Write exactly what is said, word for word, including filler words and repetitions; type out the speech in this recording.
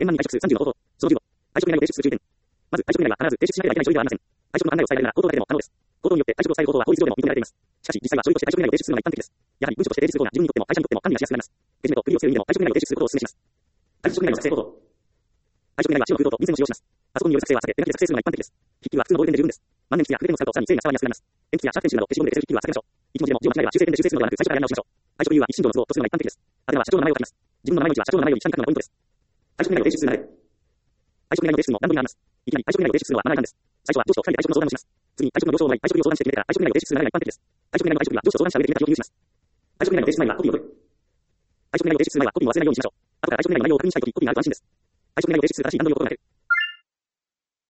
円満に退職数さんじゅうの方法。そのじゅうご。退職願いを提出する注意点。まず、退職願いは必ず提出しなければいけない書類ではありません。退職の案内を伝えられるなら口頭だけでも可能です。口頭によって退職を伝える方法は法律上でも認められています。しかし、実際は書類として退職願いを提出するのが一般的です。やはり文書として提出する方が自分にとっても会社にとっても管理がしやすくなります。けじめと国をつける意味でも退職願いを提出することをお勧めします。退職願いの作成方法。退職願いは資料の空洞と便箋を使用します。パソコンによる作成は避け、手書きで作成するのが一般的です。筆記は普通のボールペンで十分です。万年筆や筆ペンを使うとさらに精が伝わりやすくなります。鉛筆やシャーペンシルなど消しゴムで消せる筆記は避けましょう。一文字でも字を間違えれば修正ペンで修正するのではなく最初からやり直しましょう。退職理由は一身上の都合とするのが一般的です。あては社長の名前を書きます。自分の名前の位置は社長の名前より下に書くのがポイントです。退職願いを提出する流れ。退職願いの提出にも段取りがあります。いきなり退職願いを提出するのはマナー違反です。最初は上司と二人で退職の相談をします。次に退職の了承をもらい退職日を相談して決めてから退職願いを提出する流れが一般的です。退職願いの退職日は上司と相談した上で決めた日を記入します。退職願いの提出前にはコピーを取る。退職願いを提出する前はコピーを忘れないようにしましょう。後から退職願いの内容を確認したいときコピーがあると安心です。退職願いを提出する正しい段取りを心がける。